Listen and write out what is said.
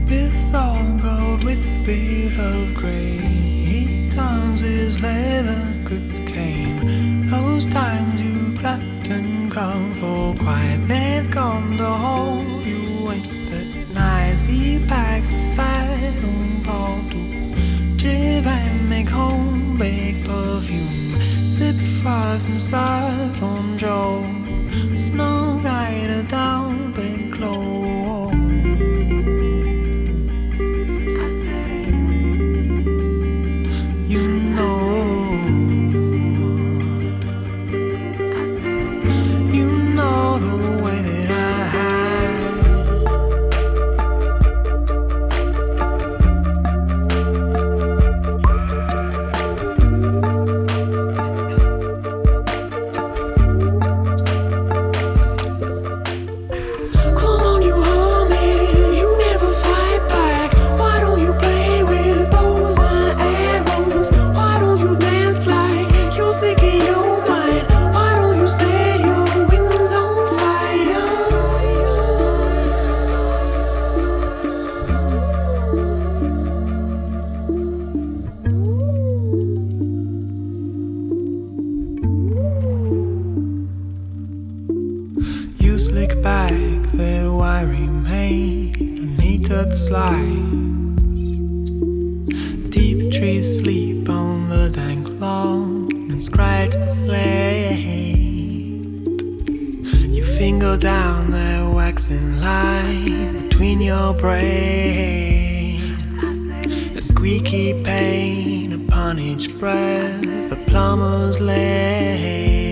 This all gold with a bit of grey. He turns his leather grip to cane. Those times you clapped and called for quiet, they've come to hold you. Ain't that nice? He packs a fat on Paul to drip and make home baked perfume. Sip froth from soft on Joe. Smoke either down big clothes. Slick back their wiry mane, knitted slides. Deep trees sleep on the dank lawn and scratch the slate. You finger down their waxen line between your brain. The squeaky pain upon each breath, the plumber's lay.